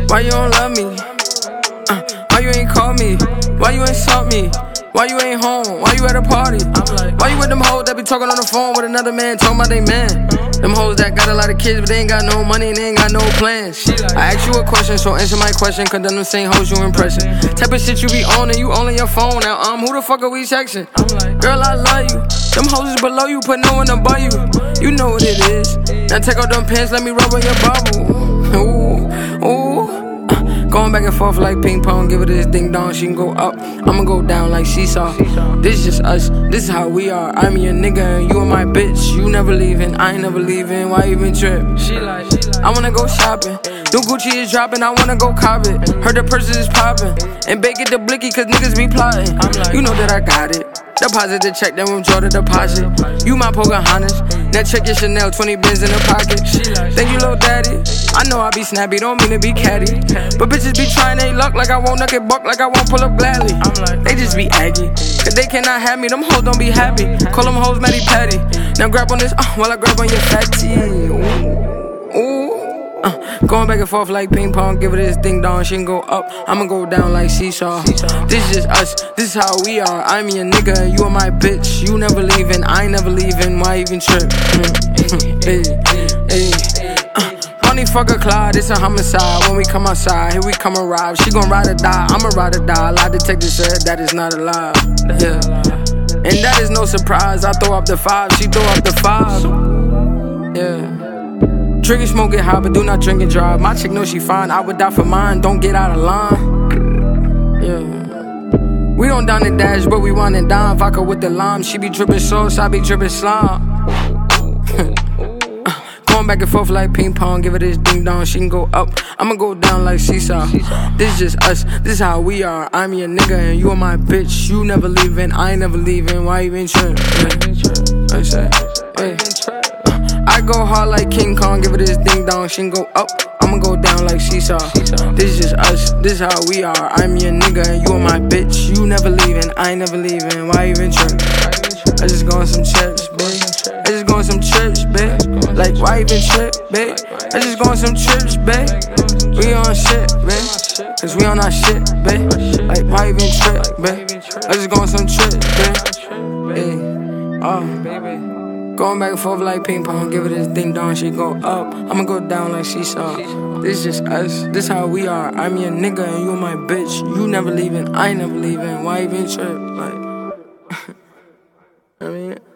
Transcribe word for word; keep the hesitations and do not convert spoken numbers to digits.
Why you don't love me? Uh, why you ain't call me? Why you ain't insult me? Why you ain't home? Why you at a party? Why you with them hoes that be talking on the phone with another man, talking about they man? Them hoes that got a lot of kids, but they ain't got no money and they ain't got no plans. I ask you a question, so answer my question, cause them the same hoes you impressing. Type of shit you be owning, you only your phone now. Um, who the fuck are we texting? Girl, I love you. Them hoes is below you, put no one above you. You know what it is. Now take out them pants, let me rub on your bubble. Ooh, ooh. Going back and forth like ping pong, give her this ding dong, she can go up, I'ma go down like seesaw. This is just us, this is how we are. I'm your nigga and you are my bitch. You never leaving, I ain't never leaving. Why even trip? I wanna go shopping. New Gucci is dropping, I wanna go cop it. Heard the purses is popping, and bake it the blicky cause niggas be plotting. You know that I got it. Deposit the check, then withdraw the deposit. You my Pocahontas, now check your Chanel, twenty bins in the pocket. Thank you, little daddy. I know I be snappy, don't mean to be catty, but bitches be trying they luck like I won't knock it buck, like I won't pull up gladly. They just be aggy, cause they cannot have me, them hoes don't be happy. Call them hoes Matty Patty. Now grab on this, uh, while I grab on your fatty. Ooh, ooh. Uh, going back and forth like ping pong, give her this ding dong, she can go up, I'ma go down like seesaw. This is just us, this is how we are. I'm your nigga, you are my bitch. You never leaving, I ain't never leaving. Why even trip? Mm, hey, hey. Uh, Bonnie fuck a Clyde, it's a homicide. When we come outside, here we come arrive. She gon' ride or die, I'ma ride or die. Lie detector said that is not alive. Yeah, and that is no surprise. I throw up the five, she throw up the five. Yeah. Drink and smoke, get high, but do not drink and drive. My chick knows she fine, I would die for mine. Don't get out of line. Yeah. We don't down the dash, but we want it down. Vodka with the lime. She be dripping sauce, I be dripping slime. Going back and forth like ping pong, give her this ding dong, she can go up, I'ma go down like seesaw. This is just us, this is how we are. I'm your nigga and you are my bitch. You never leaving, I ain't never leaving. Why you even trip? Yeah. I say, hey. I go hard like King Kong, give her this ding dong, she can go up, I'ma go down like seesaw. This is just us, this is how we are. I'm your nigga and you are my bitch. You never leaving, I ain't never leaving. Why even trip? I just go on some trips, babe. I just go on some trips, babe. Like why even trip, babe? I just go on some trips, babe. We on shit, babe. Cause we on our shit, babe. Like why even trip, babe? I just go on some trips, babe. Hey, oh. Going back and forth like ping pong, give her this ding dong, she go up, I'ma go down like seesaw. This is just us, this how we are. I'm your nigga and you my bitch. You never leaving, I ain't never leaving. Why even trip? Like, I mean.